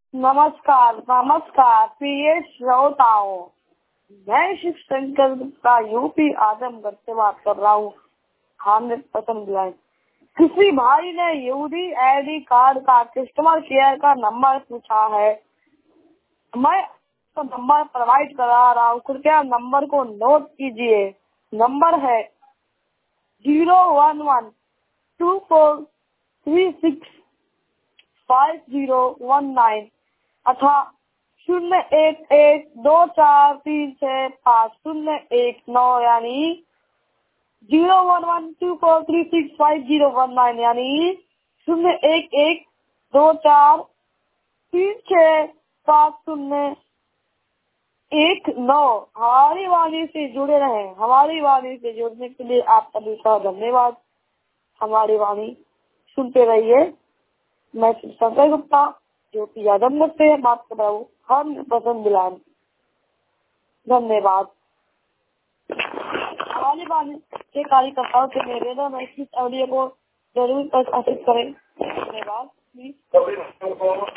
नमस्कार नमस्कार प्रिय श्रोताओं, मैं शिव शंकर गुप्ता यूपी आजमगढ़ से बात कर रहा हूँ। हामिद पसंद लाइन। किसी भाई ने यूडी आईडी कार्ड का कस्टमर केयर का नंबर पूछा है। मैं तो नंबर प्रोवाइड करा रहा हूँ, कृपया नंबर को नोट कीजिए। नंबर है 01124365019 अथा 01124365019 यानी 01124365019 यानी 01124365019। हमारी वाणी से जुड़े रहे। हमारी वाणी से जुड़ने के लिए आप सभी का धन्यवाद। हमारी वाणी सुनते रहिए। मैं शंकर गुप्ता जो कि आजमगढ़ से बात कर रहा हूँ। हम पसंद दिलान। धन्यवाद। हमारी वाणी के कार्यकर्ताओं से निवेदन है कि इस ऑडियो को जरूर प्रकाशित करें। धन्यवाद।